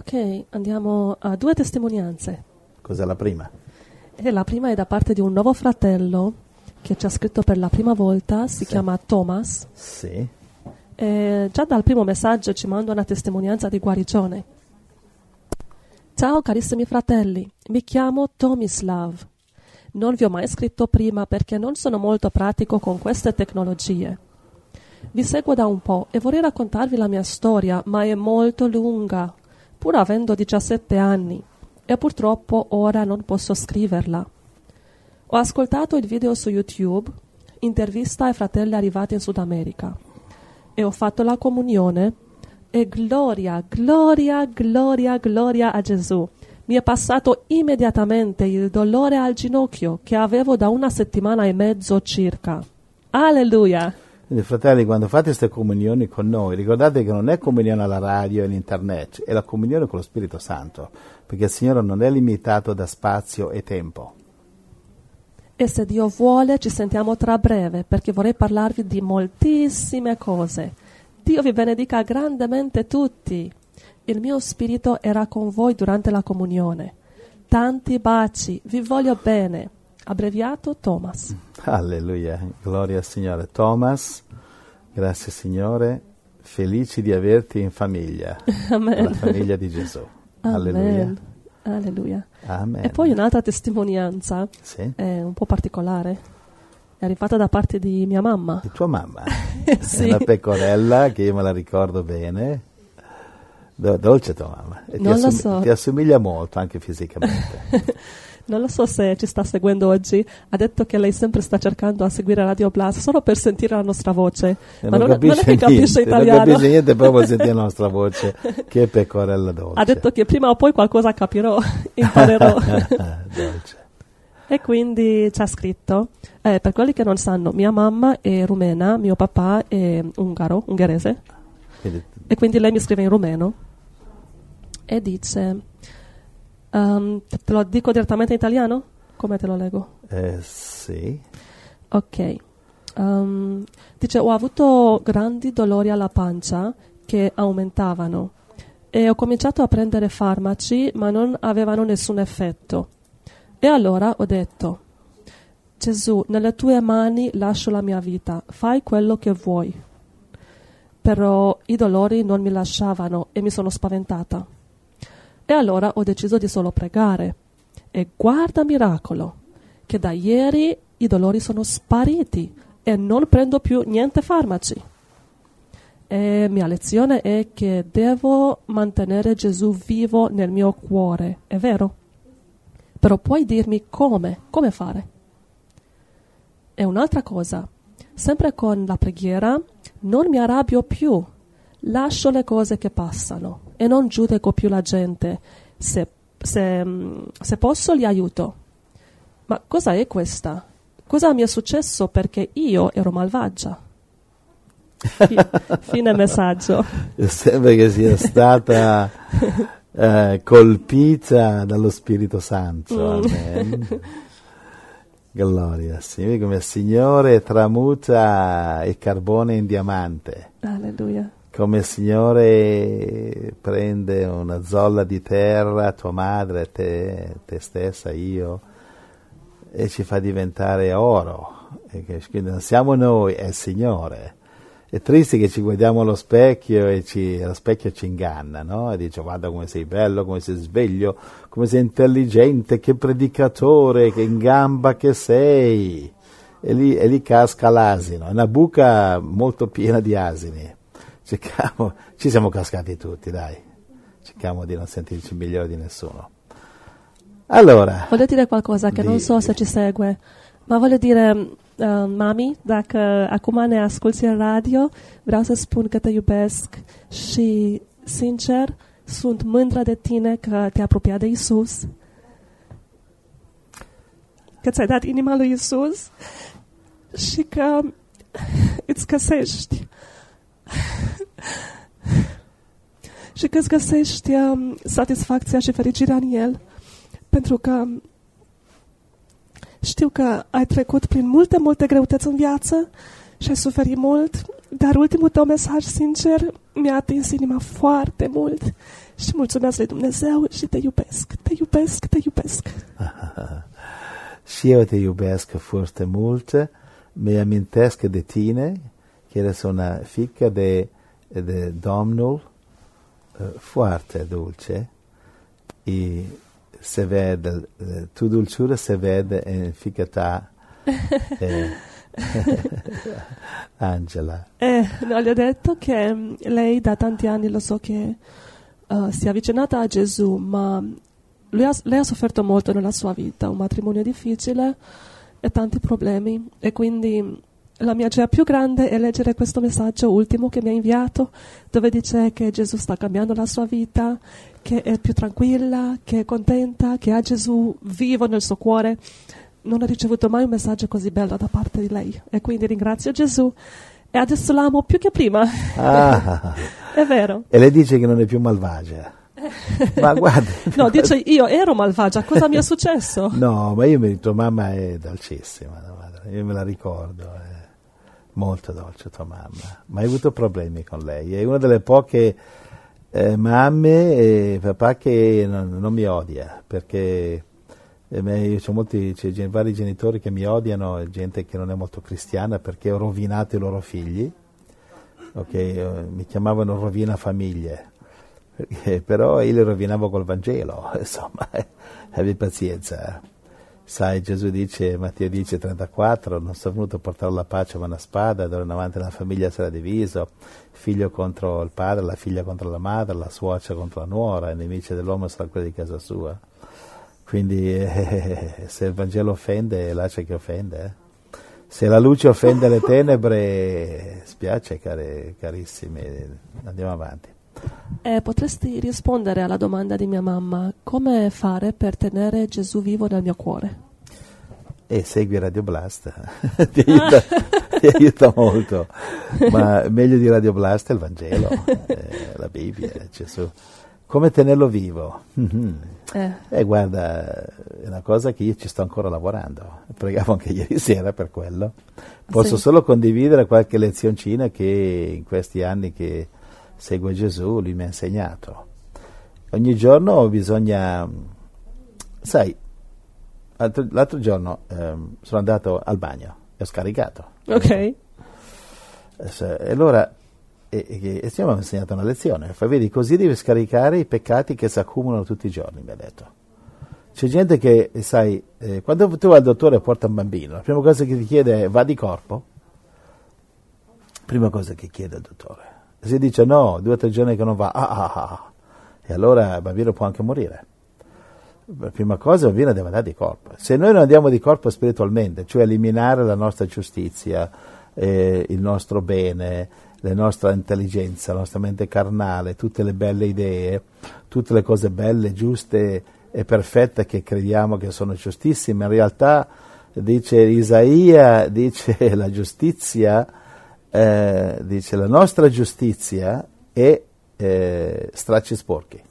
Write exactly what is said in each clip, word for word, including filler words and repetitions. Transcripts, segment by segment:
Ok, andiamo a due testimonianze. Cos'è la prima? E la prima è da parte di un nuovo fratello che ci ha scritto per la prima volta, si Sì. chiama Thomas. Sì. E già dal primo messaggio ci manda una testimonianza di guarigione. Ciao carissimi fratelli, mi chiamo Tomislav. Non vi ho mai scritto prima perché non sono molto pratico con queste tecnologie. Vi seguo da un po' e vorrei raccontarvi la mia storia, ma è molto lunga, pur avendo diciassette anni, e purtroppo ora non posso scriverla. Ho ascoltato il video su YouTube, intervista ai fratelli arrivati in Sud America, e ho fatto la comunione, e gloria, gloria, gloria, gloria a Gesù. Mi è passato immediatamente il dolore al ginocchio che avevo da una settimana e mezzo circa. Alleluia! Quindi, fratelli, quando fate queste comunioni con noi, ricordate che non è comunione alla radio e in internet, è la comunione con lo Spirito Santo, perché il Signore non è limitato da spazio e tempo. E se Dio vuole ci sentiamo tra breve, perché vorrei parlarvi di moltissime cose. Dio vi benedica grandemente tutti. Il mio spirito era con voi durante la comunione. Tanti baci, vi voglio bene. Abbreviato Thomas. Alleluia, gloria al Signore. Thomas, grazie Signore, felici di averti in famiglia, Amen. la famiglia di Gesù. Alleluia. Amen. Alleluia. Amen. E poi un'altra testimonianza, Sì? è un po' particolare, è arrivata da parte di mia mamma. Di tua mamma? Sì. È una pecorella che io me la ricordo bene. Do- dolce tua mamma. E Non ti, lo assom- so. ti assomiglia molto anche fisicamente. Non lo so se ci sta seguendo oggi, ha detto che lei sempre sta cercando a seguire Radio Plus solo per sentire la nostra voce, E ma non, non è capisce che capisce niente, italiano. Non capisce niente, proprio sentire la nostra voce. Che pecorella dolce. Ha detto che prima o poi qualcosa capirò, imparerò. Dolce. E quindi ci ha scritto, eh, per quelli che non sanno, mia mamma è rumena, mio papà è ungaro, ungherese, Quindi, e quindi lei mi scrive in rumeno e dice, um, te te lo dico direttamente in italiano? Come te lo leggo? eh, sì. Ok. Um, dice, ho avuto grandi dolori alla pancia che aumentavano e ho cominciato a prendere farmaci ma non avevano nessun effetto. E allora ho detto, Gesù, nelle tue mani lascio la mia vita, fai quello che vuoi. Però i dolori non mi lasciavano e mi sono spaventata. E allora ho deciso di solo pregare. E guarda miracolo, che da ieri i dolori sono spariti e non prendo più niente farmaci. E mia lezione è che devo mantenere Gesù vivo nel mio cuore, è vero? Però puoi dirmi come, come fare? E un'altra cosa, sempre con la preghiera, non mi arrabbio più, lascio le cose che passano e non giudico più la gente, se, se, se posso li aiuto. Ma cosa è questa? Cosa mi è successo perché io ero malvagia? Fine, fine messaggio. Sembra che sia stata eh, colpita dallo Spirito Santo. Mm. Amen. Gloria, sì, come il Signore tramuta il carbone in diamante. Alleluia. Come il Signore prende una zolla di terra, tua madre, te, te stessa, io, e ci fa diventare oro. E che, quindi non siamo noi, è il Signore. È triste che ci guardiamo allo specchio e ci, lo specchio ci inganna, no? E dice, guarda come sei bello, come sei sveglio, come sei intelligente, che predicatore, che in gamba che sei. E lì, e lì casca l'asino, è una buca molto piena di asini. Cerchiamo, ci siamo cascati tutti, dai. Cerchiamo di non sentirci migliori di nessuno. Allora. Voglio dire qualcosa che di, non so se ci segue, ma voglio dire, uh, mami, dacă acum ne asculti în radio, vreau să spun că te iubesc și, sincer, sunt mândră de tine că te-ai apropiat de Isus, că ți-ai dat inima lui Isus și că îți găsești și că îți găsești um, satisfacția și fericirea în El, pentru că știu că ai trecut prin multe, multe greutăți în viață și ai suferit mult dar ultimul tău mesaj sincer mi-a atins inima foarte mult și mulțumesc lui Dumnezeu și te iubesc, te iubesc, te iubesc. Și eu te iubesc foarte mult, mi amintesc de tine, că eres una fică de, de Domnul, foarte dulce, și se vede, tu dulciura se vede in fica ta, eh, Angela. Eh, no, le ho detto che lei da tanti anni lo so che uh, si è avvicinata a Gesù, ma lui ha, lei ha sofferto molto nella sua vita, un matrimonio difficile e tanti problemi, e quindi la mia gioia più grande è leggere questo messaggio ultimo che mi ha inviato, dove dice che Gesù sta cambiando la sua vita, che è più tranquilla, che è contenta, che ha Gesù vivo nel suo cuore. Non ho ricevuto mai un messaggio così bello da parte di lei, e quindi ringrazio Gesù e adesso l'amo più che prima. Ah, è vero. E lei dice che non è più malvagia. Ma guarda, no, dice io ero malvagia, cosa mi è successo? No, ma io mi tua mamma è dolcissima, io me la ricordo, è molto dolce tua mamma, ma hai avuto problemi con lei, è una delle poche eh, mamme e papà che non, non mi odia, perché eh, me, io c'ho molti c'è vari genitori che mi odiano, gente che non è molto cristiana perché ho rovinato i loro figli, ok, eh, mi chiamavano rovina famiglie. Eh, però io le rovinavo col Vangelo, insomma, eh, abbi pazienza. Sai, Gesù dice, Matteo dice trentaquattro, non sono venuto a portare la pace ma una spada, d'ora in avanti la famiglia sarà diviso, il figlio contro il padre, la figlia contro la madre, la suocera contro la nuora, i nemici dell'uomo saranno quelli di casa sua. Quindi eh, se il Vangelo offende, lascia che offende. Eh. Se la luce offende le tenebre, spiace, care, carissimi, andiamo avanti. Eh, potresti rispondere alla domanda di mia mamma, come fare per tenere Gesù vivo nel mio cuore? E segui Radio Blast, ti, aiuta, ti aiuta molto, ma meglio di Radio Blast è il Vangelo, eh, la Bibbia, Gesù. Come tenerlo vivo? Mm-hmm. Eh. eh guarda, è una cosa che io ci sto ancora lavorando, pregavo anche ieri sera per quello, posso sì. solo condividere qualche lezioncina che in questi anni che segue Gesù, lui mi ha insegnato. Ogni giorno bisogna, sai, l'altro, l'altro giorno ehm, sono andato al bagno e ho scaricato. Ok. E allora e, e, e il Signore mi ha insegnato una lezione. Fa, vedi, così devi scaricare i peccati che si accumulano tutti i giorni, mi ha detto. C'è gente che, sai, eh, quando tu vai al dottore e porta un bambino, la prima cosa che ti chiede è, va di corpo? Prima cosa che chiede il dottore. Si dice no, due o tre giorni che non va, ah, ah, ah, e allora il bambino può anche morire. La prima cosa, il bambino deve andare di corpo. Se noi non andiamo di corpo spiritualmente, cioè eliminare la nostra giustizia, eh, il nostro bene, la nostra intelligenza, la nostra mente carnale, tutte le belle idee, tutte le cose belle, giuste e perfette che crediamo che sono giustissime, in realtà, dice Isaia, dice la giustizia, Eh, dice la nostra giustizia è eh, stracci sporchi,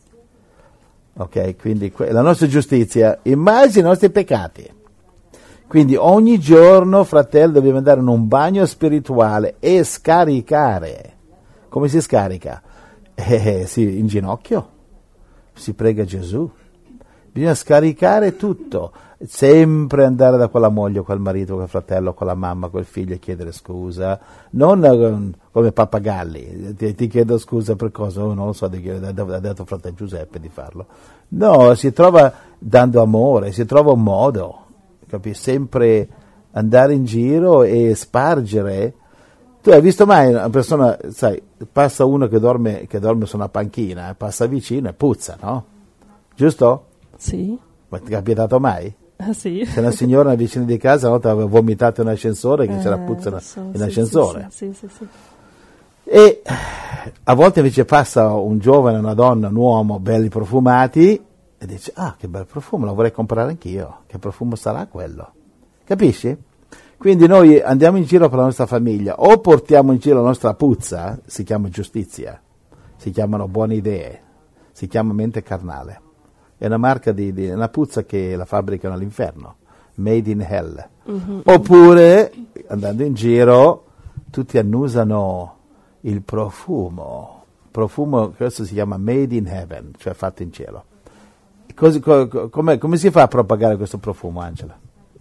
ok? Quindi que- la nostra giustizia immagina i nostri peccati, quindi ogni giorno, fratello, dobbiamo andare in un bagno spirituale e scaricare. Come si scarica? Eh, sì, in ginocchio si prega Gesù, bisogna scaricare tutto, sempre andare da quella moglie, quel marito, quel fratello, quella mamma, quel figlio e chiedere scusa, non um, come pappagalli, ti, ti chiedo scusa per cosa, oh, non lo so, ha detto fratello Giuseppe di farlo. No, si trova dando amore, si trova un modo, capisci? Sempre andare in giro e spargere. Tu hai visto mai una persona, sai, passa uno che dorme, che dorme su una panchina, passa vicino e puzza, no? Giusto? Sì. Ma ti è capitato mai? Ah, sì. C'è una signora vicino di casa, una volta aveva vomitato in un ascensore, che eh, c'era puzza so, in sì, ascensore. Sì, sì, sì, sì. E a volte invece passa un giovane, una donna, un uomo, belli profumati, e dice, ah, che bel profumo, lo vorrei comprare anch'io. Che profumo sarà quello? Capisci? Quindi noi andiamo in giro per la nostra famiglia, o portiamo in giro la nostra puzza, si chiama giustizia, si chiamano buone idee, si chiama mente carnale. È una marca di, di una puzza che la fabbricano all'inferno, made in hell. Mm-hmm. Oppure andando in giro tutti annusano il profumo, profumo, questo si chiama made in heaven, cioè fatto in cielo. Così, co, come, come si fa a propagare questo profumo, Angela?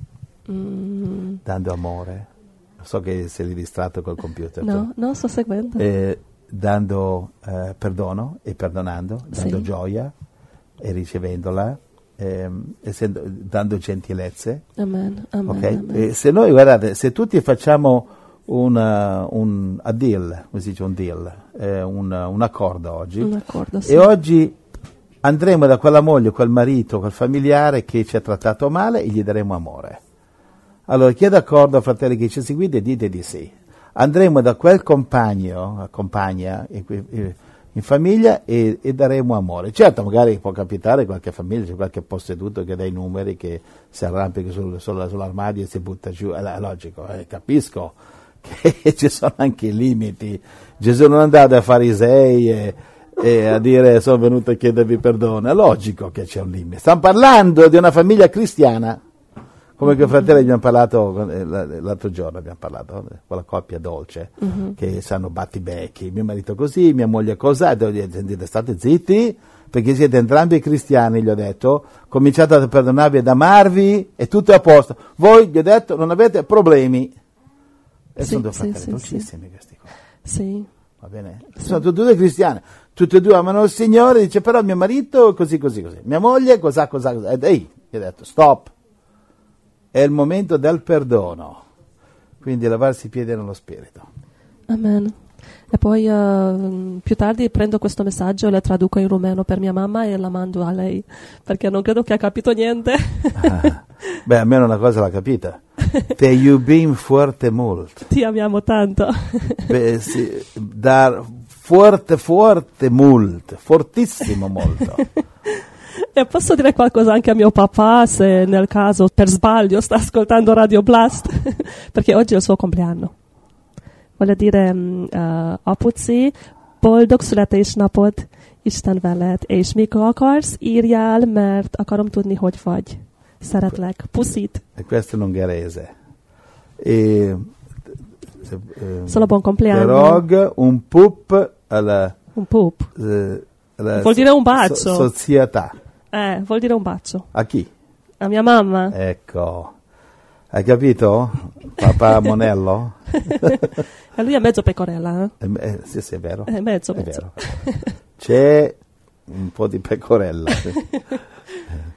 Mm. Dando amore. So che sei distratto col computer. No, no, sto seguendo. Eh, dando eh, perdono e perdonando, dando sì. gioia e ricevendola, eh, essendo, dando gentilezze. Amen, amen, Okay? amen. E se noi, guardate, se tutti facciamo una, un a deal, come si dice un deal, eh, un, un accordo oggi, un accordo, sì. e oggi andremo da quella moglie, quel marito, quel familiare che ci ha trattato male e gli daremo amore. Allora, chi è d'accordo, fratelli che ci seguite, dite di sì. Andremo da quel compagno, compagna in, in famiglia e, e daremo amore. Certo, magari può capitare qualche famiglia, c'è qualche posseduto che dà i numeri, che si arrampica sul, sul, sull'armadio e si butta giù. È, è logico, eh, capisco che ci sono anche i limiti. Gesù non è andato ai farisei e, e a dire sono venuto a chiedervi perdono. È logico che c'è un limite. Stiamo parlando di una famiglia cristiana. Come che fratelli abbiamo parlato l'altro giorno, abbiamo parlato con la coppia dolce, uh-huh. che sanno battibecchi, mio marito così, mia moglie così, sentite, state zitti, perché siete entrambi cristiani, gli ho detto, cominciate a perdonarvi ed amarvi, e tutto è a posto. Voi, gli ho detto, non avete problemi. E sì, sono due sì, fratelli sì, dolcissimi sì. questi qua. Sì. Va bene? Sì. Sono tutti e due cristiani, tutti e due amano il Signore, dice però mio marito così, così, così, mia moglie cos'ha, cos'ha, cos'ha. Ed ehi, gli ho detto, stop. È il momento del perdono, quindi lavarsi i piedi nello spirito. Amen. E poi uh, più tardi prendo questo messaggio e lo traduco in rumeno per mia mamma e la mando a lei, perché non credo che ha capito niente. Ah, beh, almeno una cosa l'ha capita. Te iubim forte molto. Ti amiamo tanto. Beh, sì, dar forte, forte, molto, fortissimo molto. E posso dire qualcosa anche a mio papà, se nel caso per sbaglio sta ascoltando Radio Blast, perché oggi è il suo compleanno. Voglio dire, uh, apuci, boldog születésnapod, Isten veled, és mikor akarsz, írjál, mert akarom tudni, hogy vagy. Szeretlek. Puszit. E questo è in ungherese. E, eh, Solo buon compleanno. Rog, un pup alla... Un pup. Eh, alla Vuol dire un bacio. So, società. Eh, vuol dire un bacio. A chi? A mia mamma. Ecco. Hai capito? Papà Monello? E lui è mezzo pecorella, eh? Eh, eh, sì, sì, è vero. È mezzo, è mezzo. vero. C'è un po' di pecorella. Sì.